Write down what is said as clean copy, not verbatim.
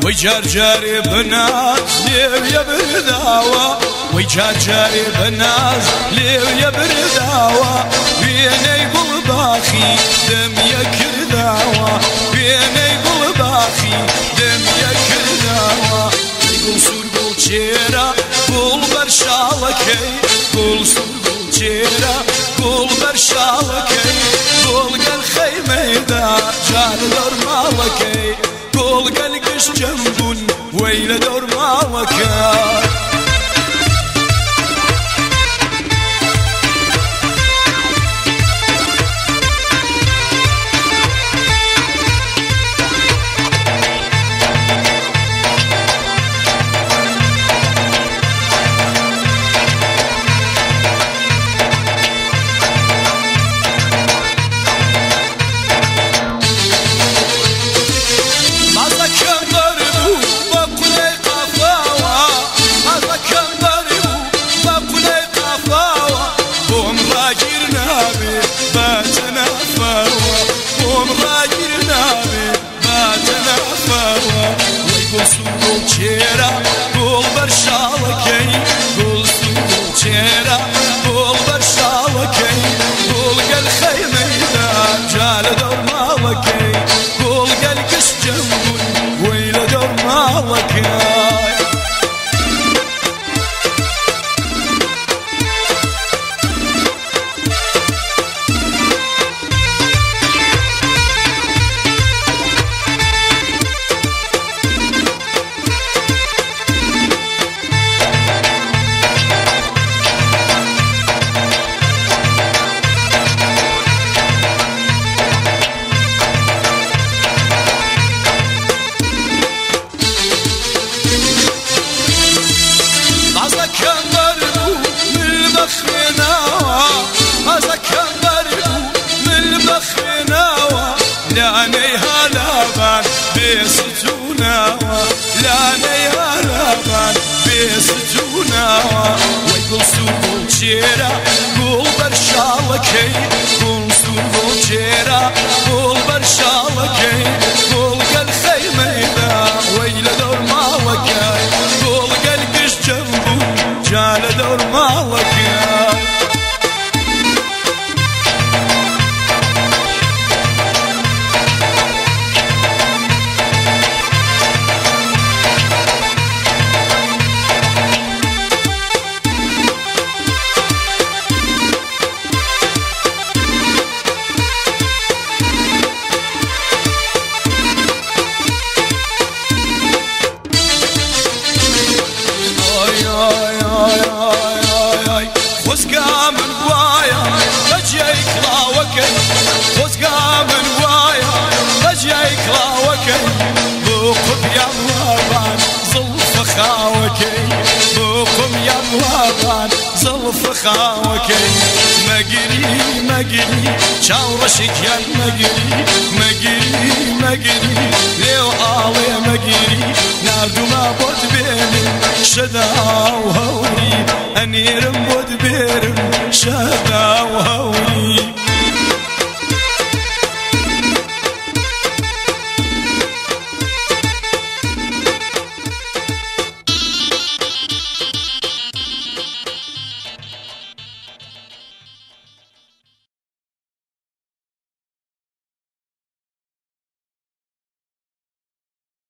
ويجرجري بناز ليو يبرداوا ويجرجري بناز ليو يبرداوا بيني قلباخي دم يكرداوا بيني قلباخي دم يكرداوا قل سور قل چيرا قل برشالكي قل سور قل چيرا قل برشالكي قل قل خيمه دا جال دور مالكي قل قل قش جنبون ويل دور مالكي چيرا قول برشالكي قول سوق چيرا قول برشالكي قول قل خيمه دا جال دور مالكي قول قل كش جنبون ويل دور مالكي لاني هلابان بيستوناوا لاني هلابان بيستوناوا ويقول سوق چيرا قول برشالكي قول سوق چيرا قول برشالكي قول قل خيمه دا ويل دور مالكي قول قل قش جنبو جال دور مالكي وسقا من وايا رجيك لاوكي وسقا من وايا رجيك لاوكي بوقم يا مهربان زلف خاوكي بوقم يا مهربان زلف خاوكي مقري مقري شاورشك يا مقري مقري مقري ليو آلي مقري ناردو ما بود بيني شدا